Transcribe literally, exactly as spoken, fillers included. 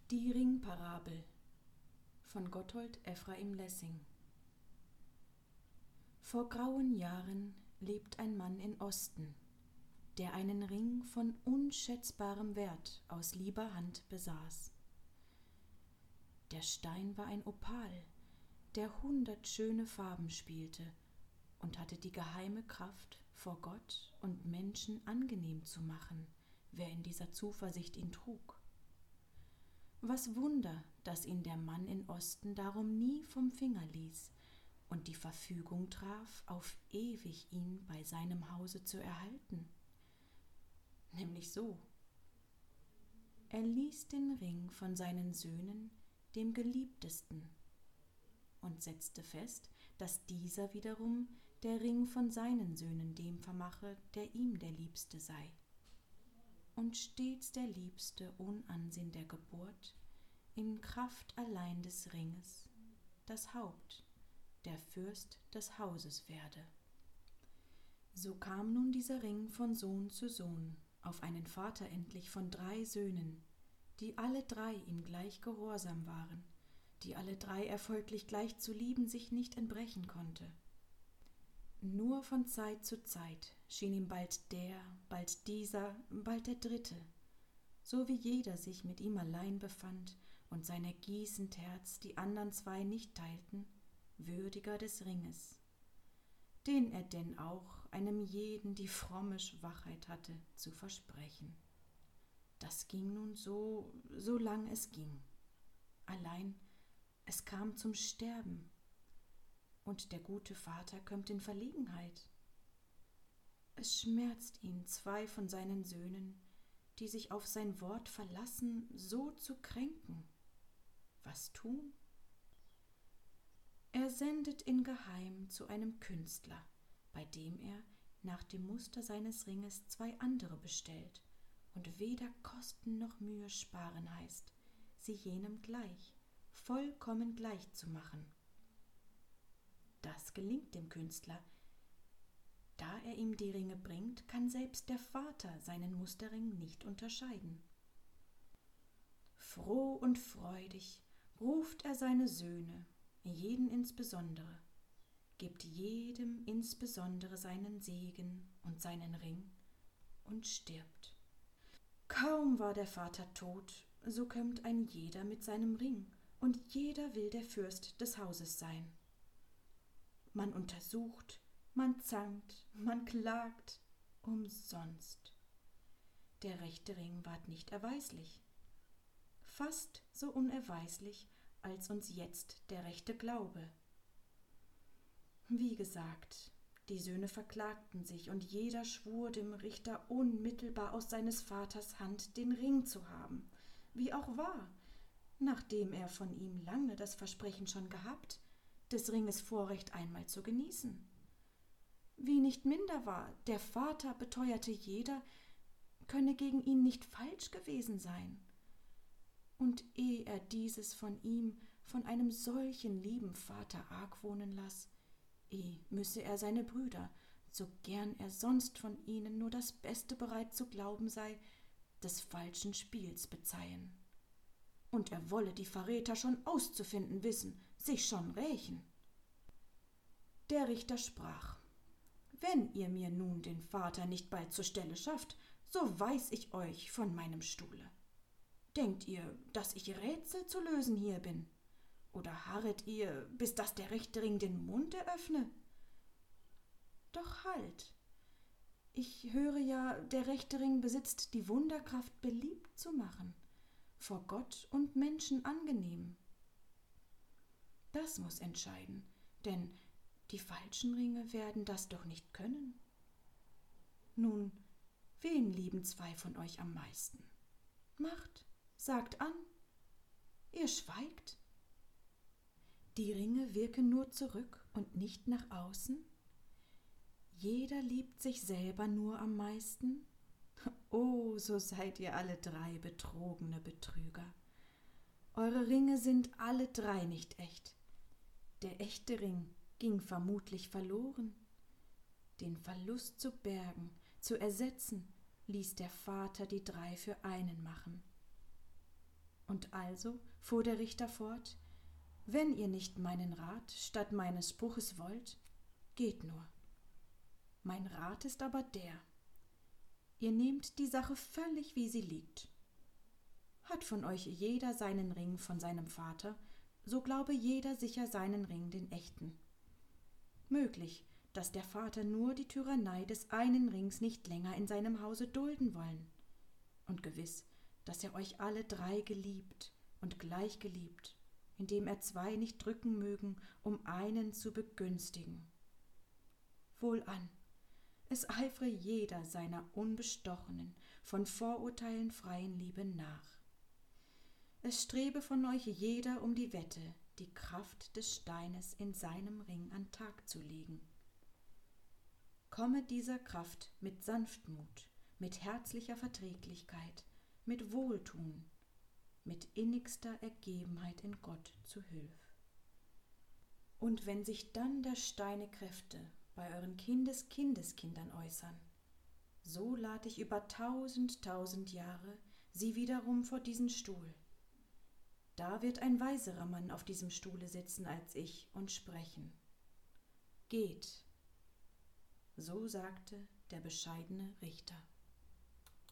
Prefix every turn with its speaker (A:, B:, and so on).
A: Die Ringparabel von Gotthold Ephraim Lessing. Vor grauen Jahren lebt ein Mann in Osten, der einen Ring von unschätzbarem Wert aus lieber Hand besaß. Der Stein war ein Opal, der hundert schöne Farben spielte und hatte die geheime Kraft, vor Gott und Menschen angenehm zu machen, wer in dieser Zuversicht ihn trug. Was Wunder, dass ihn der Mann in Osten darum nie vom Finger ließ und die Verfügung traf, auf ewig ihn bei seinem Hause zu erhalten. Nämlich so: Er ließ den Ring von seinen Söhnen dem Geliebtesten und setzte fest, dass dieser wiederum der Ring von seinen Söhnen dem vermache, der ihm der Liebste sei. Und stets der Liebste ohn Ansehn der Geburt, in Kraft allein des Ringes, das Haupt, der Fürst des Hauses werde. So kam nun dieser Ring von Sohn zu Sohn, auf einen Vater endlich von drei Söhnen, die alle drei ihm gleich gehorsam waren, die alle drei er folglich gleich zu lieben sich nicht entbrechen konnte. Nur von Zeit zu Zeit schien ihm bald der, bald dieser, bald der Dritte, so wie jeder sich mit ihm allein befand und sein ergießend Herz die andern zwei nicht teilten, würdiger des Ringes, den er denn auch einem jeden die fromme Schwachheit hatte zu versprechen. Das ging nun so, so lang es ging. Allein es kam zum Sterben, und der gute Vater kömmt in Verlegenheit. Es schmerzt ihn, zwei von seinen Söhnen, die sich auf sein Wort verlassen, so zu kränken. Was tun? Er sendet ingeheim zu einem Künstler, bei dem er nach dem Muster seines Ringes zwei andere bestellt und weder Kosten noch Mühe sparen heißt, sie jenem gleich, vollkommen gleich zu machen. Das gelingt dem Künstler. Da er ihm die Ringe bringt, kann selbst der Vater seinen Musterring nicht unterscheiden. Froh und freudig ruft er seine Söhne, jeden insbesondere, gibt jedem insbesondere seinen Segen und seinen Ring und stirbt. Kaum war der Vater tot, so kömmt ein jeder mit seinem Ring, und jeder will der Fürst des Hauses sein. Man untersucht, man zankt, man klagt, umsonst. Der rechte Ring ward nicht erweislich, fast so unerweislich, als uns jetzt der rechte Glaube. Wie gesagt, die Söhne verklagten sich, und jeder schwur dem Richter unmittelbar aus seines Vaters Hand den Ring zu haben, wie auch war, nachdem er von ihm lange das Versprechen schon gehabt, des Ringes Vorrecht einmal zu genießen. Wie nicht minder war, der Vater beteuerte jeder, könne gegen ihn nicht falsch gewesen sein. Und ehe er dieses von ihm, von einem solchen lieben Vater argwohnen lass, eh müsse er seine Brüder, so gern er sonst von ihnen nur das Beste bereit zu glauben sei, des falschen Spiels bezeihen. Und er wolle die Verräter schon auszufinden wissen, sich schon rächen. Der Richter sprach: Wenn ihr mir nun den Vater nicht bald zur Stelle schafft, so weis ich euch von meinem Stuhle. Denkt ihr, dass ich Rätsel zu lösen hier bin? Oder harret ihr, bis dass der rechte Ring den Mund eröffne? Doch halt! Ich höre ja, der rechte Ring besitzt die Wunderkraft, beliebt zu machen, vor Gott und Menschen angenehm. Das muß entscheiden, denn die falschen Ringe werden das doch nicht können. Nun, wen lieben zwei von euch am meisten? Macht, sagt an, ihr schweigt. Die Ringe wirken nur zurück und nicht nach außen. Jeder liebt sich selber nur am meisten. Oh, so seid ihr alle drei betrogene Betrüger. Eure Ringe sind alle drei nicht echt. Der echte Ring ging vermutlich verloren. Den Verlust zu bergen, zu ersetzen, ließ der Vater die drei für einen machen. Und also, fuhr der Richter fort, wenn ihr nicht meinen Rat statt meines Spruches wollt, geht nur. Mein Rat ist aber der: Ihr nehmt die Sache völlig, wie sie liegt. Hat von euch jeder seinen Ring von seinem Vater, so glaube jeder sicher seinen Ring den echten. Möglich, dass der Vater nur die Tyrannei des einen Rings nicht länger in seinem Hause dulden wollen. Und gewiss, dass er euch alle drei geliebt und gleich geliebt, indem er zwei nicht drücken mögen, um einen zu begünstigen. Wohlan, es eifre jeder seiner unbestochenen, von Vorurteilen freien Liebe nach. Es strebe von euch jeder um die Wette, die Kraft des Steines in seinem Ring an Tag zu legen. Komme dieser Kraft mit Sanftmut, mit herzlicher Verträglichkeit, mit Wohltun, mit innigster Ergebenheit in Gott zu Hülf. Und wenn sich dann der Steine Kräfte bei euren Kindeskindeskindern äußern, so lad ich über tausend, tausend Jahre sie wiederum vor diesen Stuhl. Da wird ein weiserer Mann auf diesem Stuhle sitzen als ich und sprechen. Geht, so sagte der bescheidene Richter.